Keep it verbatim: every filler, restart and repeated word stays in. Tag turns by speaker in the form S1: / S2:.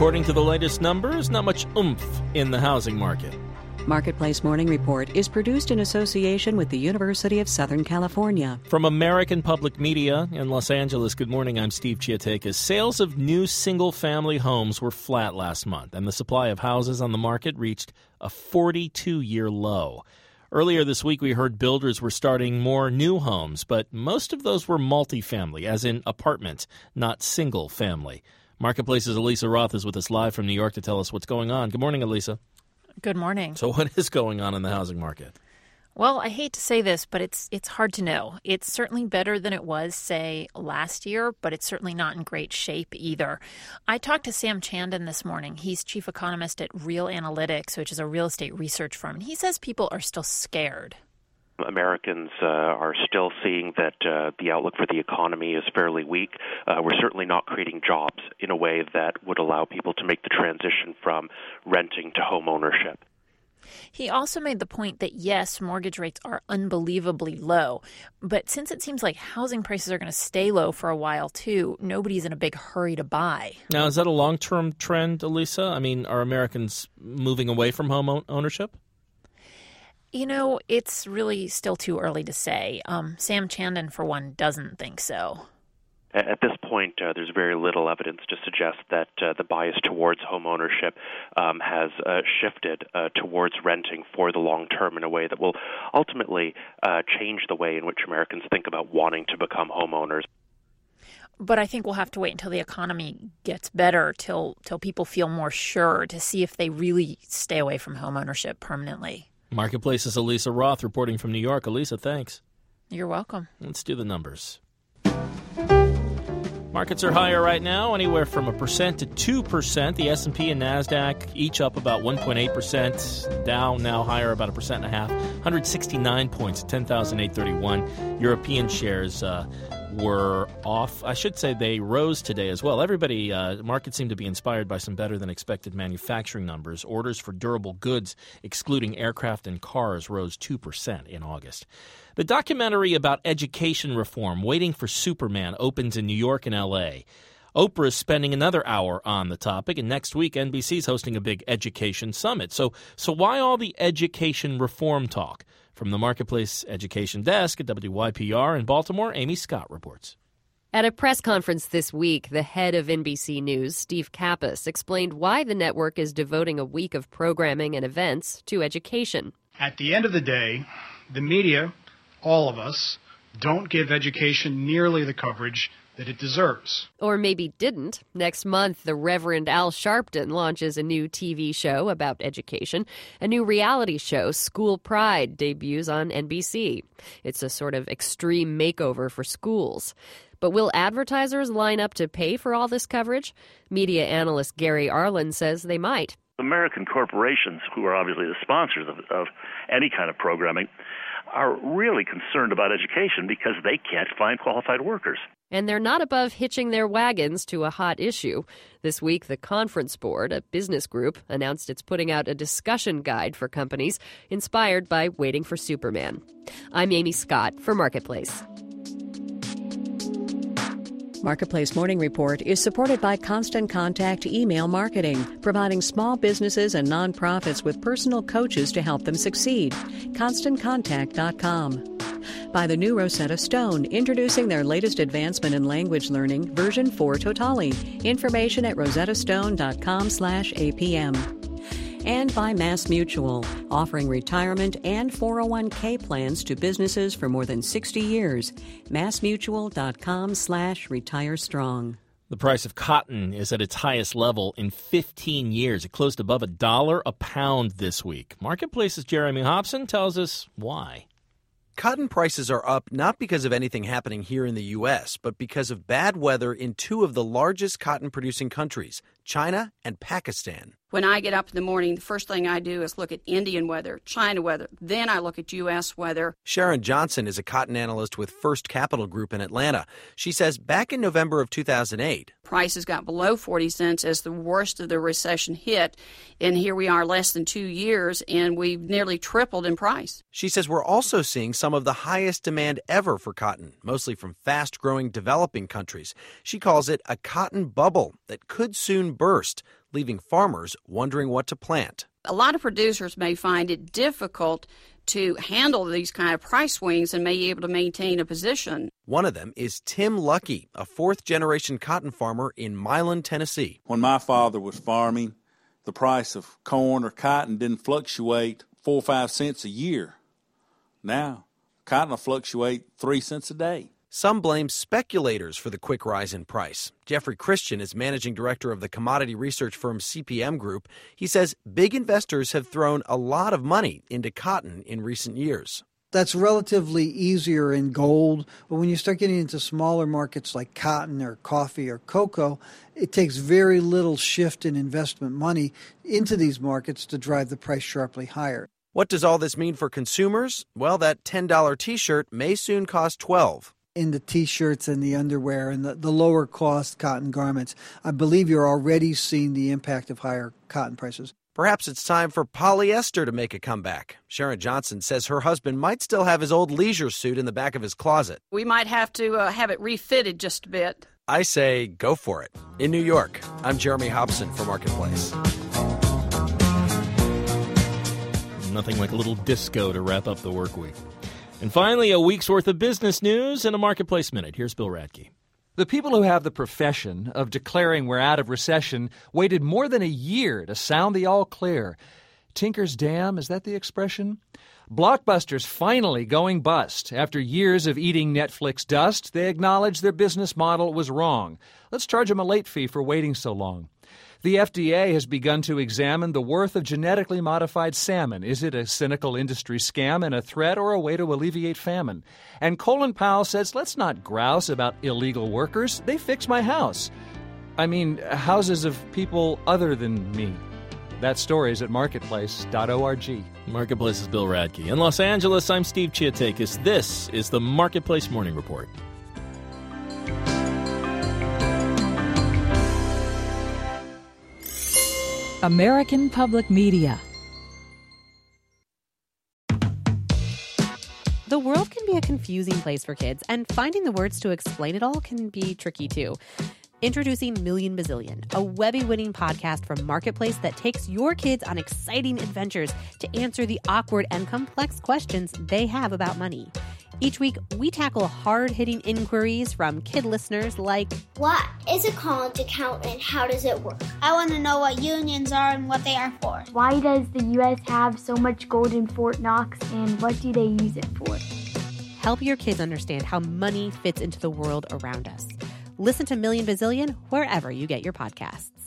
S1: according to the latest numbers, not much oomph in the housing market.
S2: Marketplace Morning Report is produced in association with the University of Southern California.
S1: From American Public Media in Los Angeles, good morning, I'm Steve Chiatakis. Sales of new single-family homes were flat last month, and the supply of houses on the market reached a forty-two-year low. Earlier this week, we heard builders were starting more new homes, but most of those were multifamily, as in apartments, not single-family. Marketplace's Elisa Roth is with us live from New York to tell us what's going on. Good morning, Elisa.
S3: Good morning.
S1: So what is going on in the housing market?
S3: Well, I hate to say this, but it's it's hard to know. It's certainly better than it was, say, last year, but it's certainly not in great shape either. I talked to Sam Chandan this morning. He's chief economist at Real Analytics, which is a real estate research firm. And he says people are still scared.
S4: Americans uh, are still seeing that uh, the outlook for the economy is fairly weak. Uh, we're certainly not creating jobs in a way that would allow people to make the transition from renting to home ownership.
S3: He also made the point that, yes, mortgage rates are unbelievably low, but since it seems like housing prices are going to stay low for a while, too, nobody's in a big hurry to buy.
S1: Now, is that a long-term trend, Elisa? I mean, are Americans moving away from home ownership?
S3: You know, it's really still too early to say. Um, Sam Chandan, for one, doesn't think so.
S4: At this point, uh, there's very little evidence to suggest that uh, the bias towards home ownership um, has uh, shifted uh, towards renting for the long term in a way that will ultimately uh, change the way in which Americans think about wanting to become homeowners.
S3: But I think we'll have to wait until the economy gets better, till till people feel more sure, to see if they really stay away from home ownership permanently.
S1: Marketplace's Elisa Roth reporting from New York. Elisa, thanks.
S3: You're welcome.
S1: Let's do the numbers. Markets are higher right now, anywhere from a percent to two percent. The S and P and NASDAQ each up about one point eight percent. Dow now higher about a percent and a half. one hundred sixty-nine points at ten thousand eight hundred thirty-one. European shares uh, were off. I should say they rose today as well. Everybody, uh, markets seem to be inspired by some better than expected manufacturing numbers. Orders for durable goods, excluding aircraft and cars, rose two percent in August. The documentary about education reform, Waiting for Superman, opens in New York and L A. Oprah is spending another hour on the topic, and next week N B C is hosting a big education summit. So, so why all the education reform talk? From the Marketplace Education Desk at W Y P R in Baltimore, Amy Scott reports.
S5: At a press conference this week, the head of N B C News, Steve Kappas, explained why the network is devoting a week of programming and events to education.
S6: At the end of the day, the media, all of us, don't give education nearly the coverage that it deserves.
S5: Or maybe didn't. Next month, the Reverend Al Sharpton launches a new T V show about education. A new reality show, School Pride, debuts on N B C. It's a sort of extreme makeover for schools. But will advertisers line up to pay for all this coverage? Media analyst Gary Arlen says they might.
S7: American corporations, who are obviously the sponsors of, of any kind of programming, are really concerned about education because they can't find qualified workers.
S5: And they're not above hitching their wagons to a hot issue. This week, the Conference Board, a business group, announced it's putting out a discussion guide for companies inspired by Waiting for Superman. I'm Amy Scott for Marketplace.
S2: Marketplace Morning Report is supported by Constant Contact Email Marketing, providing small businesses and nonprofits with personal coaches to help them succeed. constant contact dot com. By the new Rosetta Stone, introducing their latest advancement in language learning, version four Totali. Information at rosetta stone dot com slash A P M. And by MassMutual, offering retirement and four oh one k plans to businesses for more than sixty years. massmutual dot com slash retire strong.
S1: The price of cotton is at its highest level in fifteen years. It closed above a dollar a pound this week. Marketplace's Jeremy Hobson tells us why.
S8: Cotton prices are up not because of anything happening here in the U S, but because of bad weather in two of the largest cotton-producing countries, China and Pakistan.
S9: When I get up in the morning, the first thing I do is look at Indian weather, China weather. Then I look at U S weather.
S8: Sharon Johnson is a cotton analyst with First Capital Group in Atlanta. She says back in November of two thousand eight,
S9: prices got below forty cents as the worst of the recession hit. And here we are less than two years, and we've nearly tripled in price.
S8: She says we're also seeing some of the highest demand ever for cotton, mostly from fast-growing developing countries. She calls it a cotton bubble that could soon burst, leaving farmers wondering what to plant.
S9: A lot of producers may find it difficult to handle these kind of price swings and may be able to maintain a position.
S8: One of them is Tim Lucky, a fourth-generation cotton farmer in Milan, Tennessee.
S10: When my father was farming, the price of corn or cotton didn't fluctuate four or five cents a year. Now, cotton will fluctuate three cents a day.
S8: Some blame speculators for the quick rise in price. Jeffrey Christian is managing director of the commodity research firm C P M Group. He says big investors have thrown a lot of money into cotton in recent years.
S11: That's relatively easier in gold, but when you start getting into smaller markets like cotton or coffee or cocoa, it takes very little shift in investment money into these markets to drive the price sharply higher.
S8: What does all this mean for consumers? Well, that ten dollar T-shirt may soon cost twelve dollars.
S11: In the T-shirts and the underwear and the, the lower cost cotton garments, I believe you're already seeing the impact of higher cotton prices.
S8: Perhaps it's time for polyester to make a comeback. Sharon Johnson says her husband might still have his old leisure suit in the back of his closet.
S9: We might have to uh, have it refitted just a bit.
S8: I say go for it. In New York, I'm Jeremy Hobson for Marketplace.
S1: Nothing like a little disco to wrap up the work week. And finally, a week's worth of business news and a Marketplace Minute. Here's Bill Radke.
S12: The people who have the profession of declaring we're out of recession waited more than a year to sound the all clear. Tinker's Dam, is that the expression? Blockbuster's finally going bust. After years of eating Netflix dust, they acknowledge their business model was wrong. Let's charge them a late fee for waiting so long. The F D A has begun to examine the worth of genetically modified salmon. Is it a cynical industry scam and a threat or a way to alleviate famine? And Colin Powell says, let's not grouse about illegal workers. They fix my house. I mean, houses of people other than me. That story is at marketplace dot org.
S1: Marketplace is Bill Radke. In Los Angeles, I'm Steve Chiatakis. This is the Marketplace Morning Report.
S13: American Public Media.
S14: The world can be a confusing place for kids, and finding the words to explain it all can be tricky too. Introducing Million Bazillion, a Webby-winning podcast from Marketplace that takes your kids on exciting adventures to answer the awkward and complex questions they have about money. Each week, we tackle hard-hitting inquiries from kid listeners like,
S15: what is a college account and how does it work? I want to know what unions are and what they are for.
S16: Why does the U S have so much gold in Fort Knox and what do they use it for?
S14: Help your kids understand how money fits into the world around us. Listen to Million Bazillion wherever you get your podcasts.